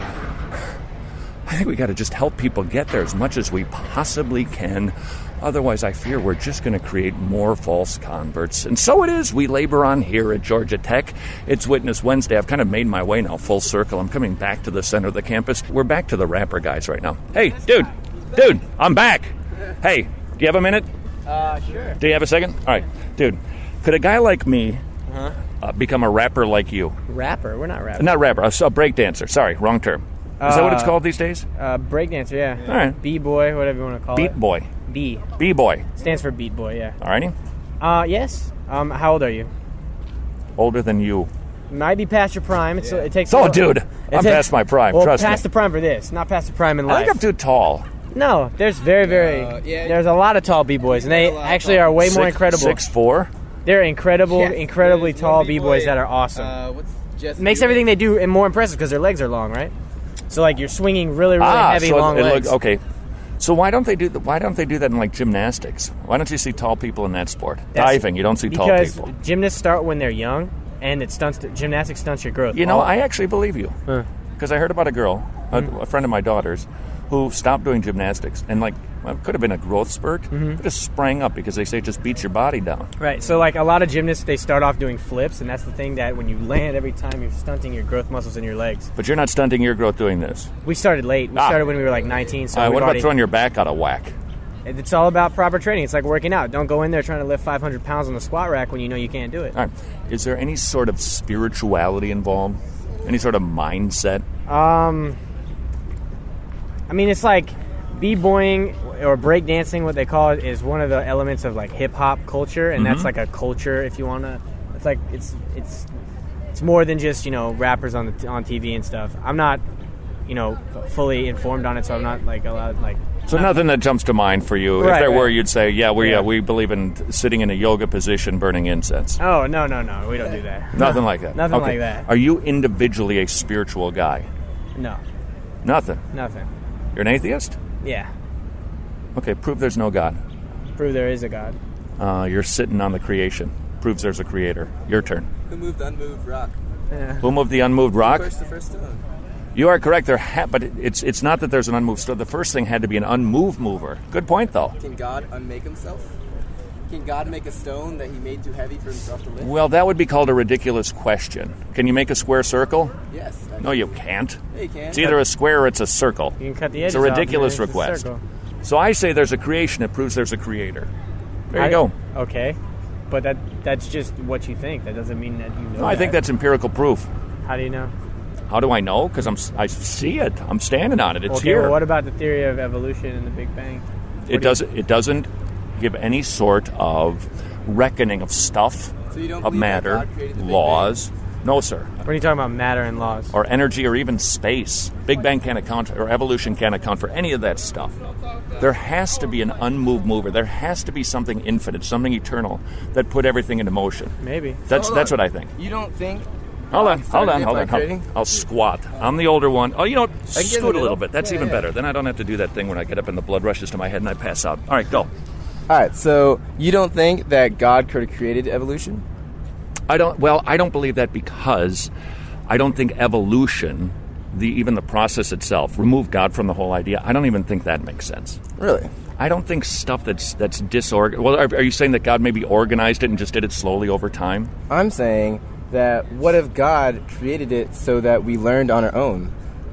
I think we got to just help people get there as much as we possibly can. Otherwise, I fear we're just going to create more false converts. And so it is we labor on here at Georgia Tech. It's Witness Wednesday. I've kind of made my way now full circle. I'm coming back to the center of the campus. We're back to the rapper guys right now. Hey, dude, dude, I'm back. Hey, do you have a minute? Uh, sure. Do you have a second? All right. Dude, could a guy like me Uh-huh. uh, become a rapper like you? Rapper? We're not rappers. Not rapper, a, a break dancer. Sorry, wrong term. Is that what it's Uh, called these days? Uh, breakdancer, yeah. All right. B-boy, whatever you want to call Beat it. boy. B. B-boy. Stands for beat boy, yeah. All righty. Uh, yes. Um, how old are you? Older than you. Might be past your prime. It's, It takes. Oh, a little- dude, it I'm takes- past my prime, Well, trust past me. the prime for this, not past the prime in I life. think I'm too tall. No, there's very, very. Uh, yeah, there's a lot of tall b-boys, and they actually are way more Six- incredible. Six four. They're incredible, Yes, incredibly there's tall one B-boy, b-boys that are awesome. Uh, what's Jesse It makes doing? everything they do more impressive because their legs are long, right? So like you're swinging really, really ah, heavy, so long it legs. look, okay. So why don't they do th- why don't they do that in like gymnastics? Why don't you see tall people in that sport? That's Diving, you don't see tall because people. gymnasts start when they're young, and it stunts. Gymnastics stunts your growth. You know, All- I actually believe you Huh. because I heard about a girl, a, Mm-hmm. a friend of my daughter's, who stopped doing gymnastics and like well, it could have been a growth spurt, Mm-hmm. but just sprang up because they say it just beats your body down. Right, so like a lot of gymnasts, they start off doing flips, and that's the thing that when you land every time, you're stunting your growth muscles in your legs. But you're not stunting your growth doing this. We started late. We Ah. started when we were like nineteen. So All right, we've what about already- throwing your back out of whack? It's all about proper training. It's like working out. Don't go in there trying to lift five hundred pounds on the squat rack when you know you can't do it. All right. Is there any sort of spirituality involved? Any sort of mindset? Um, I mean, it's like b-boying or breakdancing, what they call it, is one of the elements of like hip hop culture, and that's Mhm. like a culture. If you want to, it's like it's it's it's more than just you know rappers on the on T V and stuff. I'm not you know fully informed on it, so I'm not like allowed like. So nothing that jumps to mind for you. Right, if there right. were, you'd say, yeah, we Yeah. uh, we believe in sitting in a yoga position, burning incense. Oh no no no, we don't do that. Nothing like that. Nothing Okay. like that. Are you individually a spiritual guy? No, Nothing. nothing. You're an atheist? Yeah, Okay, prove there's no God. prove there is a God. Uh, you're sitting on the creation. Proves there's a creator. Your turn. Who moved the unmoved rock? Yeah. Who moved the unmoved rock? First, the first stone. You are correct. There, ha- but it's it's not that there's an unmoved stone. The first thing had to be an unmoved mover. Good point, though. Can God unmake himself? Can God make a stone that he made too heavy for himself to lift? Well, that would be called a ridiculous question. Can you make a square circle? Yes. No, you can't. Yeah, you can. It's either a square or it's a circle. You can cut the It's edges a off, and ridiculous it's a request. circle. So I say there's a creation. It proves there's a creator. There you I- go. Okay, but that that's just what you think. That doesn't mean that you know. No, I think that. that's empirical proof. How do you know? How do I know? Because I'm s- I see it. I'm standing on it. It's okay, here. well, what about the theory of evolution and the Big Bang? What It do you- doesn't. It doesn't give any sort of reckoning of stuff, So you don't of believe that matter, God created the Big laws. No, sir. What are you talking about? Matter and laws. Or energy, or even space. Big Bang can't account, or evolution can't account for any of that stuff. There has to be an unmoved mover. There has to be something infinite, something eternal that put everything into motion. Maybe. That's Hold that's on. what I think. You don't think? Hold on, God hold on, started hold by on. Hold creating? on. I'll squat. I'm the older one. Oh, you know, what? get in the scoot a middle? little bit. That's Yeah, even yeah. better. Then I don't have to do that thing when I get up and the blood rushes to my head and I pass out. All right, go. All right. So you don't think that God could have created evolution? I don't. Well, I don't believe that because I don't think evolution, the even the process itself, remove God from the whole idea. I don't even think that makes sense. Really? I don't think stuff that's that's disorganized. Well, are, are you saying that God maybe organized it and just did it slowly over time? I'm saying that what if God created it so that we learned on our own?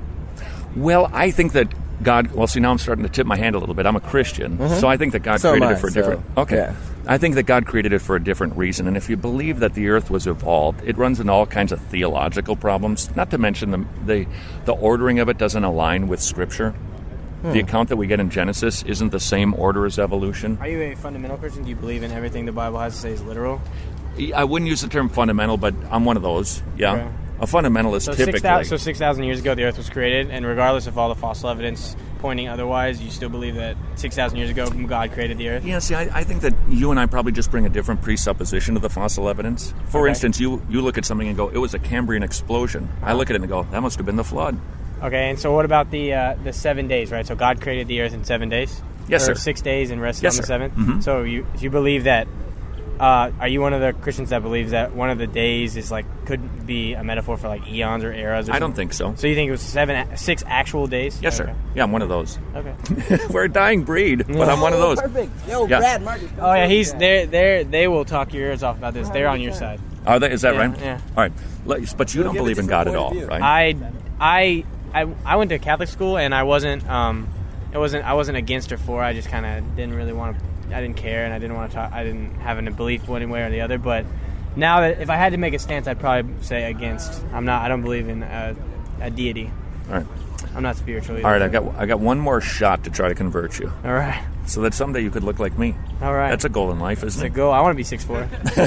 Well, I think that God. Well, see, now I'm starting to tip my hand a little bit. I'm a Christian, Mhm. so I think that God So am created I, it for a so, different. Okay, yeah. I think that God created it for a different reason. And if you believe that the Earth was evolved, it runs into all kinds of theological problems. Not to mention the the, the ordering of it doesn't align with Scripture. Hmm. The account that we get in Genesis isn't the same order as evolution. Are you a fundamental Christian? Do you believe in everything the Bible has to say is literal? I wouldn't use the term fundamental, but I'm one of those. Yeah, Okay. a fundamentalist So typically. six thousand so six thousand years ago, the Earth was created, and regardless of all the fossil evidence pointing otherwise, you still believe that six thousand years ago God created the Earth. Yeah, see, I, I think that you and I probably just bring a different presupposition to the fossil evidence. For Okay. instance, you you look at something and go, it was a Cambrian explosion. I look at it and go, that must have been the flood. Okay, and so what about the uh, the seven days? Right, so God created the Earth in seven days. Yes, or sir. Six days and rested Yes, on the sir. seventh. Mhm. So you you believe that? Uh, are you one of the Christians that believes that one of the days is like could be a metaphor for like eons or eras? Or I don't something? think so. So you think it was seven, six actual days? Yes, Okay. sir. Yeah, I'm one of those. Okay. We're a dying breed, but I'm one of those. Perfect. Yo, Yeah. Brad, Marcus. Oh yeah, he's they they they will talk your ears off about this. They're on your side. Are they? Is that Yeah, right? yeah. All right. Let- But you We'll don't give a believe in different God at point all, of view. right? I I I I went to Catholic school and I wasn't um it wasn't I wasn't against or for. I just kind of didn't really want to I didn't care and I didn't want to talk. I didn't have a belief one way or the other. But now that if I had to make a stance, I'd probably say against. I'm not. I don't believe in a, a deity. All right. I'm not spiritual either. All right, I got I got one more shot to try to convert you. All right. So that someday you could look like me. All right. That's a goal in life, isn't It's it? a goal. I want to be six foot four.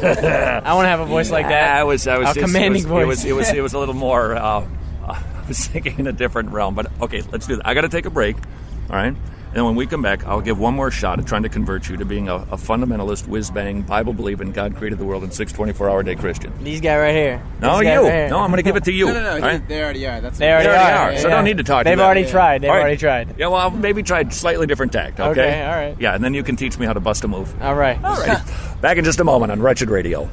I want to have a voice like that. I was, I was a just, commanding it was, voice. It was, it was, it was a little more. Uh, I was thinking in a different realm, but okay, let's do that. I got to take a break. All right. And when we come back, I'll give one more shot at trying to convert you to being a, a fundamentalist, whiz-bang, Bible-believing, God created the world in six twenty-four hour day Christian. These guy right here. No, These you. guy right here. No, I'm going to give it to you. No, no, no. Right? He, they already are. That's They already, They already are. are, Yeah, so yeah. don't need to talk to They've them. already Yeah. tried. They've All right. already tried. Yeah, well, I'll maybe try slightly different tact, okay? Okay, all right. Yeah, and then you can teach me how to bust a move. All right. All right. Back in just a moment on Wretched Radio.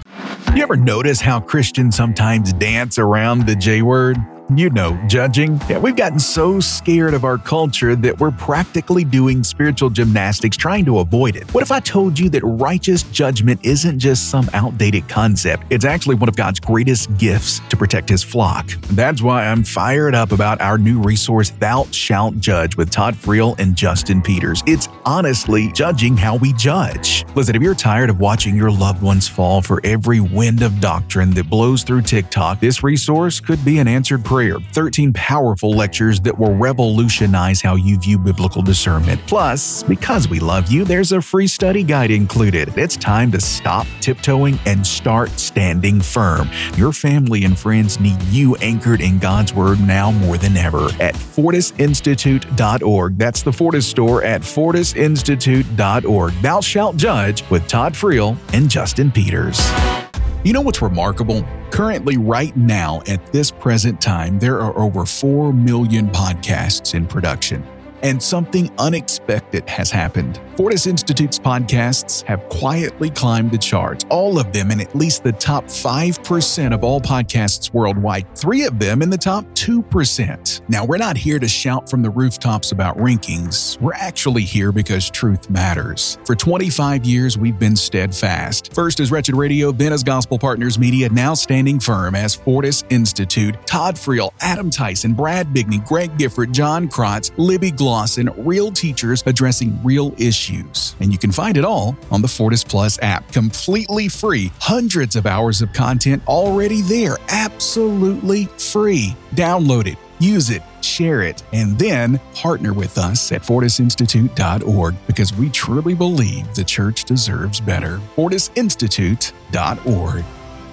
You ever notice how Christians sometimes dance around the J word? You know, judging. Yeah, we've gotten so scared of our culture that we're practically doing spiritual gymnastics trying to avoid it. What if I told you that righteous judgment isn't just some outdated concept? It's actually one of God's greatest gifts to protect his flock. That's why I'm fired up about our new resource, Thou Shalt Judge, with Todd Friel and Justin Peters. It's honestly judging how we judge. Listen, if you're tired of watching your loved ones fall for every wind of doctrine that blows through TikTok, this resource could be an answered prayer. thirteen powerful lectures that will revolutionize how you view biblical discernment. Plus, because we love you, there's a free study guide included. It's time to stop tiptoeing and start standing firm. Your family and friends need you anchored in God's Word now more than ever at fortis institute dot org. That's the Fortis store at fortis institute dot org. Thou Shalt Judge with Todd Friel and Justin Peters. You know what's remarkable? Currently, right now, at this present time, there are over four million podcasts in production. And something unexpected has happened. Fortis Institute's podcasts have quietly climbed the charts, all of them in at least the top five percent of all podcasts worldwide, three of them in the top two percent. Now, we're not here to shout from the rooftops about rankings. We're actually here because truth matters. For twenty-five years, we've been steadfast. First as Wretched Radio, then as Gospel Partners Media, now standing firm as Fortis Institute. Todd Friel, Adam Tyson, Brad Bigney, Greg Gifford, John Krotz, Libby Gloss, and real teachers addressing real issues. And you can find it all on the Fortis Plus app, completely free. Hundreds of hours of content already there, absolutely free. Download it, use it, share it, and then partner with us at fortis institute dot org because we truly believe the church deserves better. fortis institute dot org.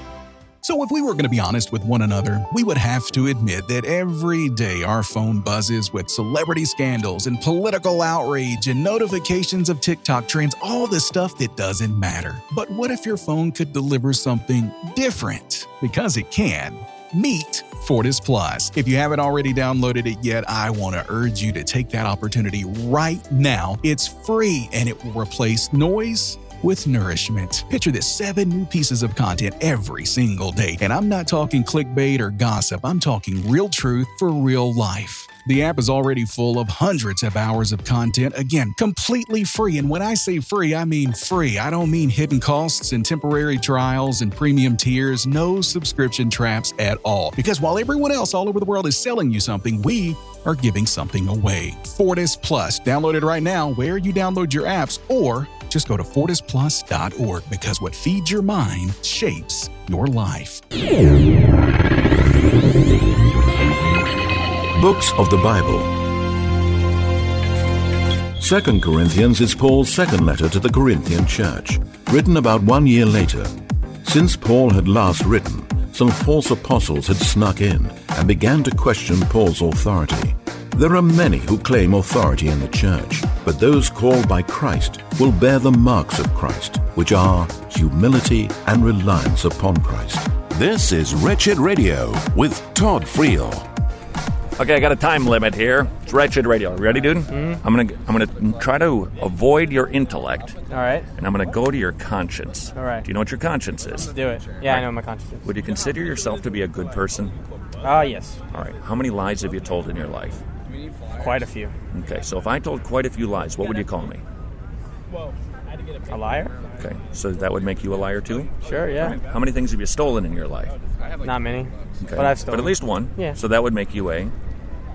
So if we were going to be honest with one another, we would have to admit that every day our phone buzzes with celebrity scandals and political outrage and notifications of TikTok trends, all the stuff that doesn't matter. But what if your phone could deliver something different? Because it can. Meet Fortis Plus. If you haven't already downloaded it yet, I want to urge you to take that opportunity right now. It's free and it will replace noise with nourishment. Picture this, seven new pieces of content every single day. And I'm not talking clickbait or gossip. I'm talking real truth for real life. The app is already full of hundreds of hours of content, again, completely free. And when I say free, I mean free. I don't mean hidden costs and temporary trials and premium tiers, no subscription traps at all. Because while everyone else all over the world is selling you something, we are giving something away. Fortis Plus. Download it right now where you download your apps, or just go to fortis plus dot org because what feeds your mind shapes your life. Books of the Bible. Second Corinthians is Paul's second letter to the Corinthian church, written about one year later. Since Paul had last written, some false apostles had snuck in and began to question Paul's authority. There are many who claim authority in the church, but those called by Christ will bear the marks of Christ, which are humility and reliance upon Christ. This is Wretched Radio with Todd Friel. Okay, I got a time limit here. It's Wretched Radio. Ready, dude? Mm-hmm. I'm gonna I'm gonna try to avoid your intellect. All right. And I'm gonna go to your conscience. All right. Do you know what your conscience is? Let's do it. Yeah, right. I know what my conscience is. Would you consider yourself to be a good person? Ah, uh, yes. All right. How many lies have you told in your life? Quite a few. Okay, so if I told quite a few lies, what would you call me? A liar? Okay, so that would make you a liar too? Sure, yeah. Right. How many things have you stolen in your life? Not many, okay. but I've stolen. But at least one. Yeah. So that would make you a...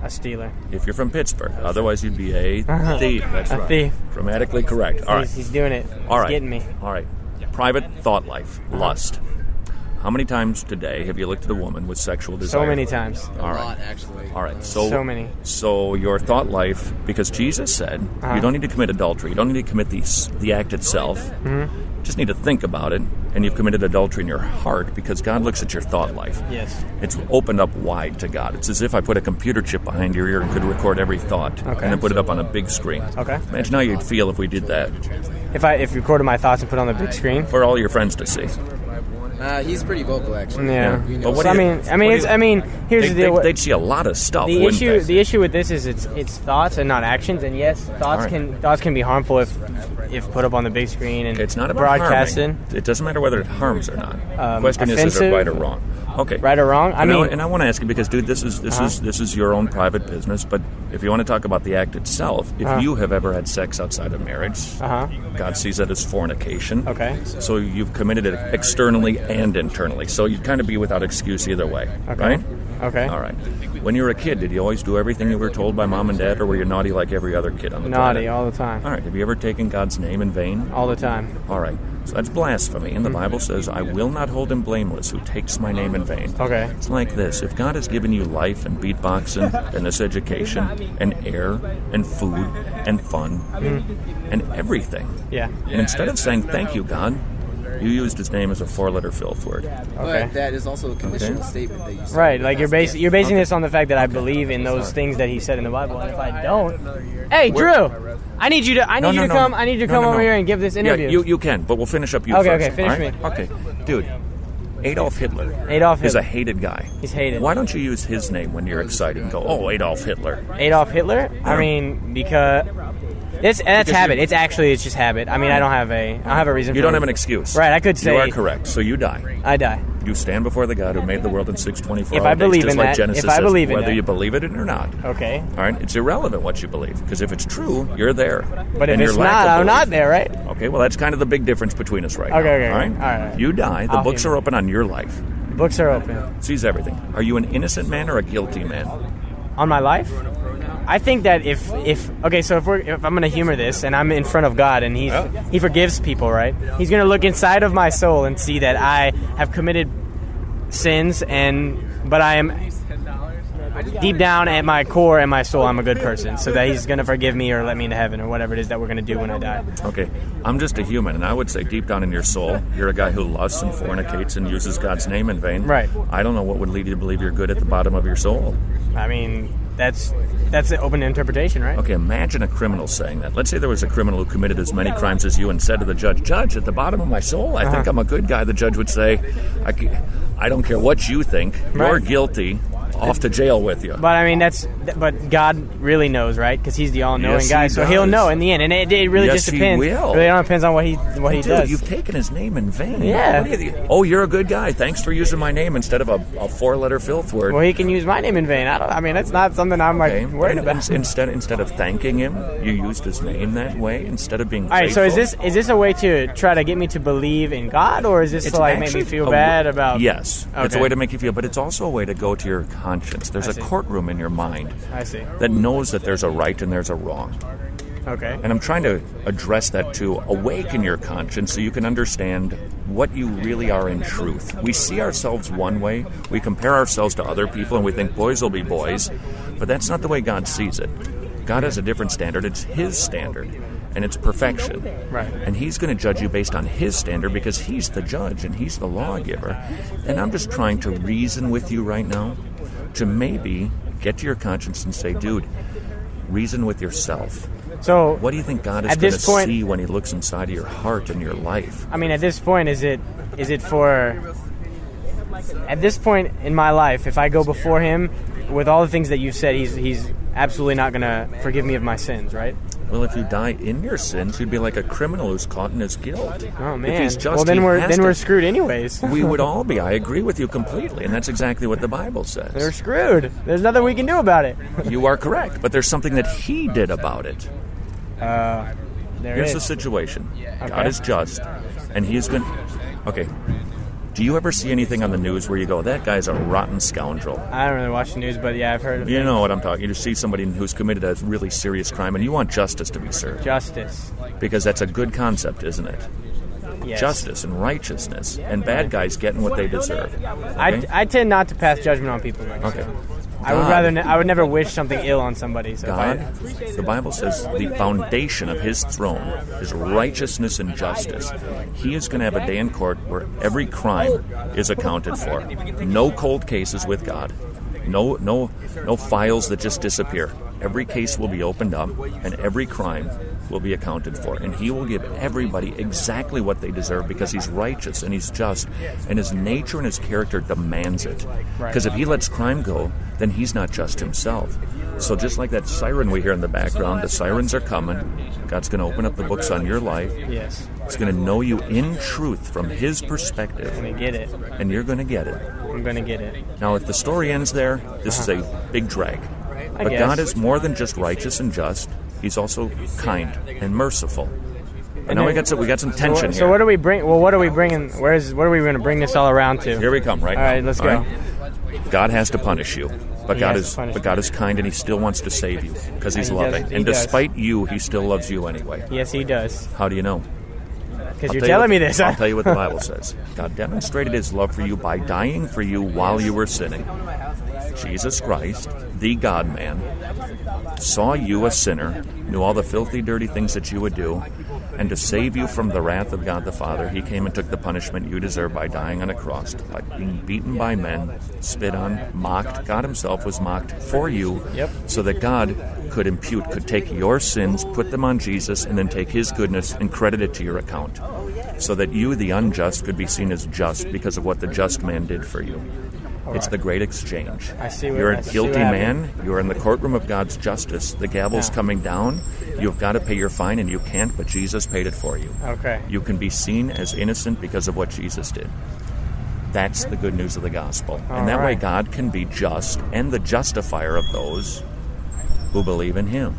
A stealer. If you're from Pittsburgh. Otherwise, you'd be a thief. That's A right. thief. Grammatically correct. All right. He's, he's doing it. All right. He's getting me. All right. Private thought life. Lust. How many times today have you looked at a woman with sexual desire? So many times. All right. A lot, actually. All right. So, So many. So your thought life, because Jesus said, Uh-huh. you don't need to commit adultery. You don't need to commit the, the act itself. Mm-hmm. You just need to think about it, and you've committed adultery in your heart because God looks at your thought life. Yes. It's opened up wide to God. It's as if I put a computer chip behind your ear and could record every thought, Okay. and then put it up on a big screen. Okay. Imagine how you'd feel if we did that If I if recorded my thoughts and put it on the big screen. for all your friends to see. Uh, he's pretty vocal, actually. Yeah. We know But what So, I do you- mean, I mean, what do it's, you- I mean, here's They, the deal. they, they'd see a lot of stuff. the wouldn't issue they? the issue with this is it's it's thoughts and not actions, and yes, thoughts All right. can thoughts can be harmful if if put up on the big screen and It's not about broadcasted. harming. It doesn't matter whether it harms or not. the Um, question is, is it offensive? right or wrong? Okay. Right or wrong? I and mean, I, and I want to ask you because, dude, this is this Uh-huh. is this is your own private business. But if you want to talk about the act itself, if Uh-huh. you have ever had sex outside of marriage, Uh-huh. God sees that as fornication. Okay. So you've committed it externally and internally. So you'd kind of be without excuse either way, Okay. right? Okay. All right. When you were a kid, did you always do everything you were told by mom and dad, or were you naughty like every other kid on the Naughty planet? all the time. All right. Have you ever taken God's name in vain? All the time. All right. So that's blasphemy. And the Mm-hmm. Bible says, I will not hold him blameless who takes my name in vain. Okay. It's like this. If God has given you life and beatboxing and this education and air and food and fun and everything, Yeah. and instead of saying thank you, God, you used his name as a four-letter filth word. Okay. But that is also a conditional Okay. statement that you said. Right, like you're basing you're basing Okay. this on the fact that I believe in those things that he said in the Bible, and if I don't, hey Drew, I need you to I need No, you no, to no. come I need you to No, come no, over no. here and give this interview. Yeah, you, you can, but we'll finish up you Okay, first. okay, finish all right? me. Okay. Dude, Adolf Hitler Adolf is a Hitler. hated guy. He's hated. Why don't you use his name when you're excited and go, oh, Adolf Hitler? Adolf Hitler? Yeah. I mean, because it's that's Because habit. you- It's actually it's just habit. I mean, I don't have a I don't have a reason. You for don't it. have an excuse. Right, I could say You are correct. So you die. I die. You stand before the God who made the world in six twenty-four If hour I believe days, just in like that- Genesis if I says, believe in whether that. you believe it or not. Okay. All right, it's irrelevant what you believe, because if it's true, you're there. But if And your it's lack not, of I'm not belief- there, right? Okay, well, that's kind of the big difference between us right Okay, now. okay, all right? okay. All right. You die. The I'll books hear are you. open on your life. Books are open. Sees everything. Are you an innocent man or a guilty man? On my life? I think that if if okay, so if we're if I'm gonna humor this and I'm in front of God and he's he forgives people, right? He's gonna look inside of my soul and see that I have committed sins and but I am deep down at my core and my soul I'm a good person. So that he's gonna forgive me or let me into heaven or whatever it is that we're gonna do when I die. Okay, I'm just a human, and I would say deep down in your soul, you're a guy who lusts and fornicates and uses God's name in vain. Right. I don't know what would lead you to believe you're good at the bottom of your soul. I mean that's that's an open interpretation, right? Okay, imagine a criminal saying that. Let's say there was a criminal who committed as many crimes as you and said to the judge, Judge, at the bottom of my soul, I think Uh-huh. I'm a good guy. The judge would say, I, ca- I don't care what you think. You're Right. guilty. Off to jail with you. But I mean, that's but God really knows, right? Because He's the all-knowing Yes, guy, he so He'll does. know in the end. And it, it really Yes, just he depends. will. It really all depends on what He what He Dude, does. you've taken his name in vain. Yeah. What do you- oh, you're a good guy. Thanks for using my name instead of a, a four-letter filth word. Well, He can use my name in vain. I don't. I mean, that's not something I'm like Okay, worried but about. in- instead instead of thanking him, you used his name that way instead of being All right. So is grateful. this is this a way to try to get me to believe in God, or is this It's to like make actually me feel a bad w- about? Yes, it's a Okay. way to make you feel, but it's also a way to go to your conscience. There's I a see. courtroom in your mind I see. that knows that there's a right and there's a wrong. Okay. And I'm trying to address that to awaken your conscience so you can understand what you really are in truth. We see ourselves one way, we compare ourselves to other people, and we think boys will be boys, but that's not the way God sees it. God has a different standard. It's His standard, and it's perfection. Right. And He's going to judge you based on His standard because He's the judge and He's the lawgiver. And I'm just trying to reason with you right now to maybe get to your conscience and say, dude, reason with yourself. So What do you think God is at going this to point- see when He looks inside of your heart and your life? I mean, at this point, is it is it for? At this point in my life, if I go before Him with all the things that you've said, He's He's absolutely not going to forgive me of my sins, right? Well, if you die in your sins, you'd be like a criminal who's caught in his guilt. Oh man. If he's just, well, then he we're has then to- we're screwed anyways. We would all be. I agree with you completely, and that's exactly what the Bible says. They're screwed. There's nothing we can do about it. You are correct, but there's something that He did about it. Uh, there Here's is. the situation. Okay. God is just, and He is going. Okay, Do you ever see anything on the news where you go, that guy's a rotten scoundrel? I don't really watch the news, but yeah, I've heard of it. You know what I'm talking. You just see somebody who's committed a really serious crime, and you want justice to be served. Justice. Because that's a good concept, isn't it? Yes. Justice and righteousness, and bad guys getting what they deserve. Okay? I, I tend not to pass judgment on people. Though, okay. So. I would rather. Ne- I would never wish something ill on somebody. So God, I, the Bible says the foundation of His throne is righteousness and justice. He is going to have a day in court where every crime is accounted for. No cold cases with God. No, no, no files that just disappear. Every case will be opened up, and every crime will be accounted for. And He will give everybody exactly what they deserve because He's righteous and He's just, and His nature and His character demands it. Because if He lets crime go, then He's not just Himself. So just like that siren we hear in the background, the sirens are coming. God's going to open up the books on your life. Yes. He's going to know you in truth from His perspective. I'm going to get it. And you're going to get it. I'm going to get it. Now, if the story ends there, this uh-huh. is a big drag. I but guess. God is more than just righteous and just. He's also kind and merciful. And, and now we got some we got some tension so, here. So what do we bring? Well, what are we bringing? Where is? What are we going to bring this all around to? Here we come, right? All now. right, let's all go. Right? God has to punish you, but he God is but you. God is kind and He still wants to save you because He's and he loving. does, and does. despite you, He still loves you anyway. Yes, He does. How do you know? Because you're telling you what, me this. I'll tell you what the Bible says. God demonstrated His love for you by dying for you while you were sinning. Jesus Christ, the God-man, saw you a sinner, knew all the filthy, dirty things that you would do, and to save you from the wrath of God the Father, He came and took the punishment you deserve by dying on a cross, by being beaten by men, spit on, mocked. God Himself was mocked for you, yep. so that God could impute, could take your sins, put them on Jesus, and then take His goodness and credit it to your account, so that you, the unjust, could be seen as just because of what the just man did for you. All it's right. the great exchange. I see what, You're a I see guilty what man. You're in the courtroom of God's justice. The gavel's yeah. coming down. You've got to pay your fine, and you can't, but Jesus paid it for you. Okay. You can be seen as innocent because of what Jesus did. That's the good news of the gospel. All and that right. way God can be just and the justifier of those who believe in Him.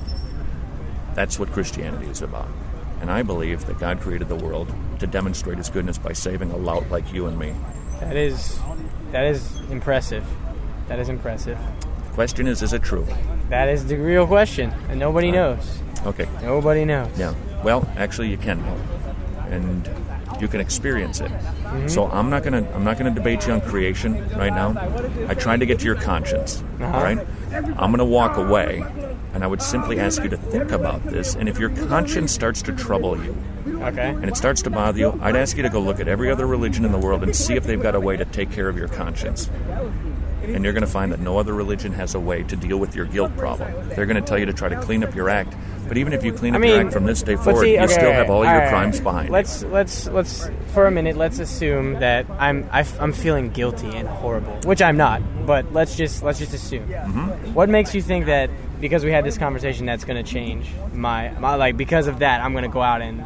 That's what Christianity is about. And I believe that God created the world to demonstrate His goodness by saving a lout like you and me. That is... That is impressive. That is impressive. The question is, is it true? That is the real question, and nobody knows. Okay. Nobody knows. Yeah. Well, actually, you can know, and you can experience it. Mm-hmm. So I'm not gonna I'm not gonna debate you on creation right now. I tried to get to your conscience. Uh-huh. All right. I'm gonna walk away, and I would simply ask you to think about this. And if your conscience starts to trouble you, okay, and it starts to bother you, I'd ask you to go look at every other religion in the world and see if they've got a way to take care of your conscience. And you're going to find that no other religion has a way to deal with your guilt problem. They're going to tell you to try to clean up your act, but even if you clean up I mean, your act from this day forward, see, you okay, still okay, have all, all your right, crimes behind. Let's let's let's for a minute. Let's assume that I'm I f- I'm feeling guilty and horrible, which I'm not. But let's just let's just assume. Mm-hmm. What makes you think that because we had this conversation that's going to change my, my like because of that I'm going to go out and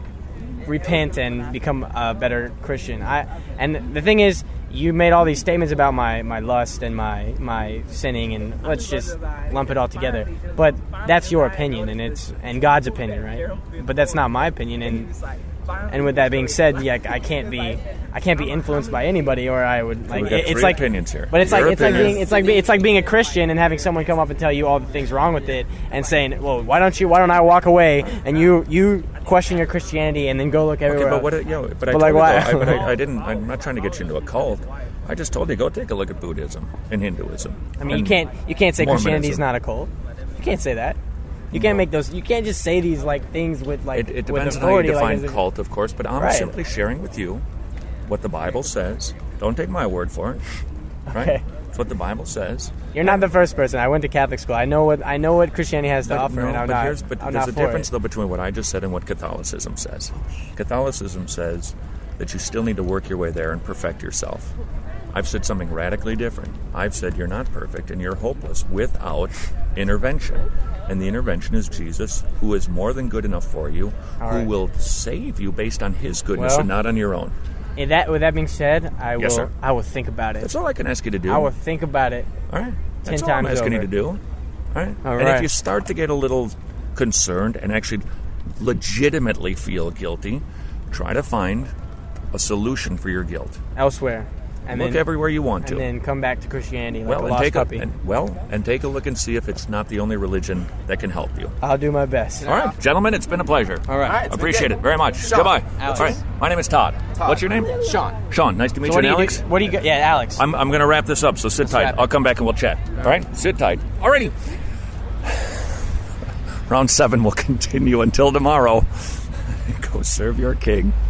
repent and become a better Christian? I and the thing is, you made all these statements about my, my lust and my my sinning, and let's just lump it all together. But that's your opinion, and it's and God's opinion, right? But that's not my opinion. And and with that being said, yeah, I can't be I can't be influenced by anybody, or I would like. So it, it's like opinions here. But it's your like it's opinion. like being it's like it's like being a Christian and having someone come up and tell you all the things wrong with it, and saying, "Well, why don't you? Why don't I walk away?" And you you question your Christianity and then go look everywhere. Okay, but else. what? You know, but I, but told like, you why? though, I, but I, I didn't. I'm not trying to get you into a cult. I just told you go take a look at Buddhism and Hinduism. I mean, and you can't you can't say Mormonism. Christianity is not a cult. You can't say that. You can't make those. You can't just say these like things with like It, it with depends on how you authority. define like, cult, of course. But I'm right. simply sharing with you what the Bible says. Don't take my word for it. Right? Okay. It's what the Bible says. You're not the first person. I went to Catholic school. I know what I know what Christianity has to But, offer. no, and I'm but not, here's, but I'm there's not a for difference it. though between what I just said and what Catholicism says. Catholicism says that you still need to work your way there and perfect yourself. I've said something radically different. I've said you're not perfect and you're hopeless without intervention. And the intervention is Jesus, who is more than good enough for you, All who right. will save you based on His goodness Well, and not on your own. And that, with that being said, I Yes, will sir. I will think about it. That's all I can ask you to do. I will think about it. All right. Ten That's all times I'm asking over. you to do. All right. All and right. if you start to get a little concerned and actually legitimately feel guilty, try to find a solution for your guilt. Elsewhere. And look then, everywhere you want to. And then come back to Christianity like well, a and lost take puppy. A, and, well, and take a look and see if it's not the only religion that can help you. I'll do my best. All right, gentlemen, it's been a pleasure. All right. All right, appreciate it very much. Sean. Goodbye. Alex. All right, my name is Todd. Todd. What's your name? Sean. Sean, nice to meet So you, what and do you Alex. do- What do you got? Yeah, Alex. I'm, I'm going to wrap this up, so sit Let's tight. wrap it. I'll come back and we'll chat. All right, sit tight. All righty. Round seven will continue until tomorrow. Go serve your king.